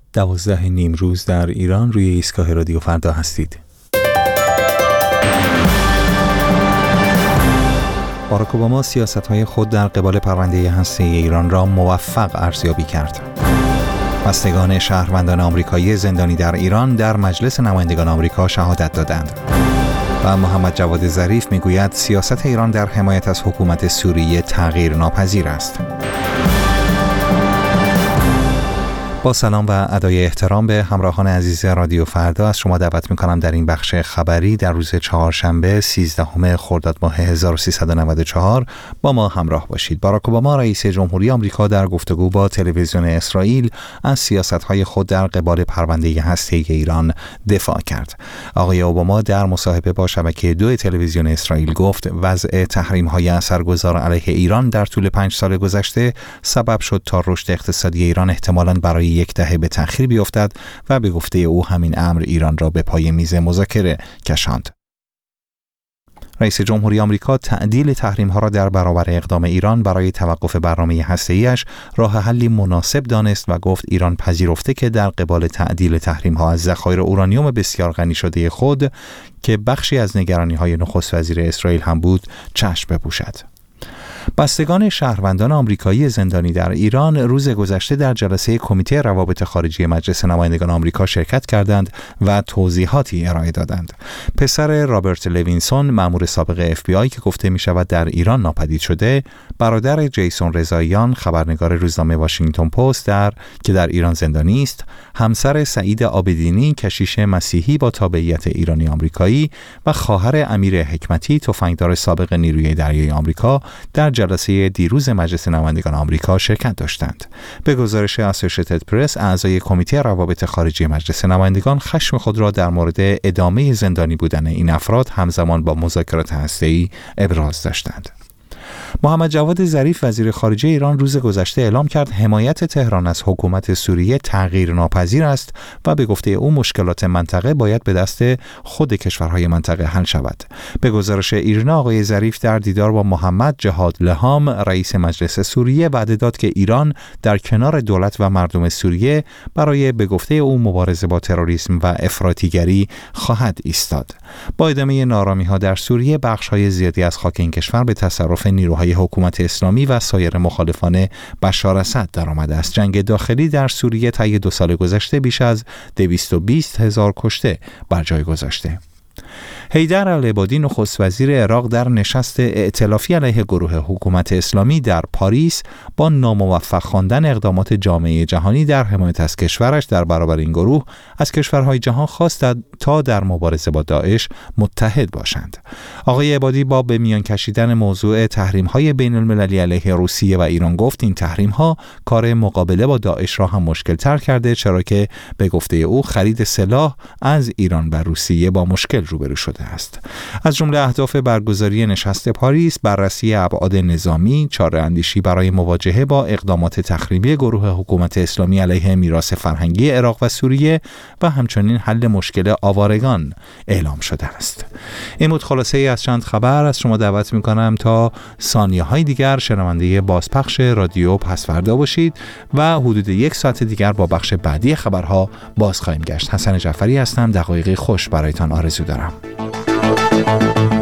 12 نیمروز در ایران روی ایستگاه رادیو فردا هستید. باراک اوباما سیاست‌های خود در قبال پرونده هسته‌ای ایران را موفق ارزیابی کرد. بستگان شهروندان آمریکایی زندانی در ایران در مجلس نمایندگان آمریکا شهادت دادند. و محمد جواد ظریف میگوید سیاست ایران در حمایت از حکومت سوریه تغییر ناپذیر است. با سلام و ادای احترام به همراهان عزیز رادیو فردا از شما دعوت می‌کنم در این بخش خبری در روز چهارشنبه 13 خرداد ماه 1394 با ما همراه باشید. باراک اوباما رئیس جمهوری آمریکا در گفتگو با تلویزیون اسرائیل از سیاست‌های خود در قبال پرونده هسته‌ای ایران دفاع کرد. آقای اوباما در مصاحبه با شبکه 2 تلویزیون اسرائیل گفت وضع تحریم‌های اثرگذار علیه ایران در طول 5 سال گذشته سبب شد تا رشد اقتصادی ایران احتمالاً برای یک دهه به تأخیر بیفتد و به گفته او همین امر ایران را به پای میز مذاکره کشاند. رئیس جمهوری آمریکا تعدیل تحریم‌ها را در برابر اقدام ایران برای توقف برنامه هسته‌ای‌اش راه حلی مناسب دانست و گفت ایران پذیرفته که در قبال تعدیل تحریم‌ها از ذخایر اورانیوم بسیار غنی شده خود که بخشی از نگرانی‌های نخست وزیر اسرائیل هم بود چشم بپوشد. بستگان شهروندان آمریکایی زندانی در ایران روز گذشته در جلسه کمیته روابط خارجی مجلس نمایندگان آمریکا شرکت کردند و توضیحاتی ارائه دادند. پسر رابرت لوینسون، مأمور سابق FBI که گفته می شود در ایران ناپدید شده، برادر جیسون رضاییان، خبرنگار روزنامه واشنگتن پست که در ایران زندانی است، همسر سعید عابدینی، کشیش مسیحی با تابعیت ایرانی آمریکایی و خواهر امیر حکمتی، تفنگدار سابق نیروی دریایی آمریکا، در جلسه دیروز مجلس نمایندگان آمریکا شرکت داشتند. به گزارش اسوشییتد پرس، اعضای کمیته روابط خارجی مجلس نمایندگان خشم خود را در مورد ادامه زندانی بودن این افراد همزمان با مذاکرات هسته‌ای ابراز داشتند. محمد جواد ظریف وزیر خارجه ایران روز گذشته اعلام کرد حمایت تهران از حکومت سوریه تغییر ناپذیر است و به گفته او مشکلات منطقه باید به دست خود کشورهای منطقه حل شود. به گزارش ایرنا، آقای ظریف در دیدار با محمد جهاد لهام رئیس مجلس سوریه وعده داد که ایران در کنار دولت و مردم سوریه برای به گفته او مبارزه با تروریسم و افراطیگری خواهد ایستاد. با ادامه نارامی‌ها در سوریه، بخش‌های زیادی از خاک این کشور به تصرف نیروهای حکومت اسلامی و سایر مخالفان بشار اسد درآمده است. جنگ داخلی در سوریه طی 2 سال گذشته بیش از 220,000 کشته بر جای گذاشته. حیدر العبادی، نخست وزیر عراق، در نشست ائتلافی علیه گروه حکومت اسلامی در پاریس با ناموفق خواندن اقدامات جامعه جهانی در حمایت از کشورش در برابر این گروه از کشورهای جهان خواست تا در مبارزه با داعش متحد باشند. آقای عبادی با به میان کشیدن موضوع تحریم‌های بین‌المللی علیه روسیه و ایران گفت این تحریم‌ها کار مقابله با داعش را هم مشکل‌تر کرده، چرا که به گفته او خرید سلاح از ایران و روسیه با مشکل روبرو شده است. از جمله اهداف برگزاری نشست پاریس بررسی ابعاد نظامی، چاره‌اندیشی برای مواجهه با اقدامات تخریبی گروه حکومت اسلامی علیه میراث فرهنگی عراق و سوریه و همچنین حل مشکل آوارگان اعلام شده است. این بود خلاصه ای از چند خبر. از شما دعوت می‌کنم تا ثانیه‌های دیگر شنونده بازپخش رادیو پس‌فردا باشید و حدود 1 ساعت دیگر با بخش بعدی خبرها باز خواهیم گشت. حسن جعفری هستم. دقایقی خوش برایتان آرزو دارم.